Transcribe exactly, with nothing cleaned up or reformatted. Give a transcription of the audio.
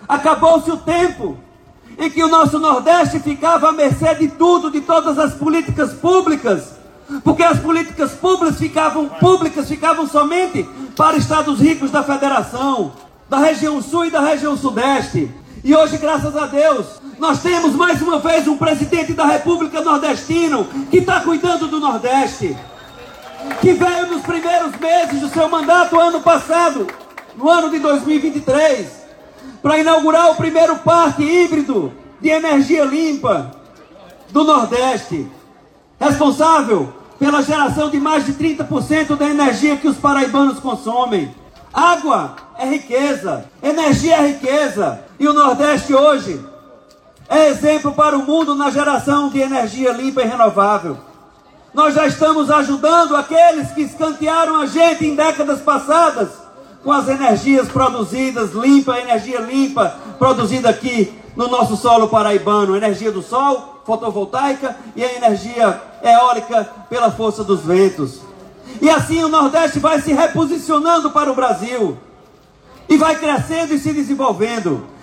Acabou-se o tempo em que o nosso Nordeste ficava à mercê de tudo, de todas as políticas públicas, porque as políticas públicas ficavam, públicas ficavam somente para estados ricos da federação, da região sul e da região sudeste. E hoje, graças a Deus, nós temos mais uma vez um presidente da República nordestino que está cuidando do Nordeste, que veio nos primeiros meses do seu mandato ano passado, no ano de dois mil e vinte e três, para inaugurar o primeiro parque híbrido de energia limpa do Nordeste, responsável pela geração de mais de trinta por cento da energia que os paraibanos consomem. Água é riqueza, energia é riqueza, e o Nordeste hoje é exemplo para o mundo na geração de energia limpa e renovável. Nós já estamos ajudando aqueles que escantearam a gente em décadas passadas com as energias produzidas, limpa, energia limpa, produzida aqui no nosso solo paraibano, energia do sol, fotovoltaica, e a energia eólica pela força dos ventos. E assim o Nordeste vai se reposicionando para o Brasil, e vai crescendo e se desenvolvendo.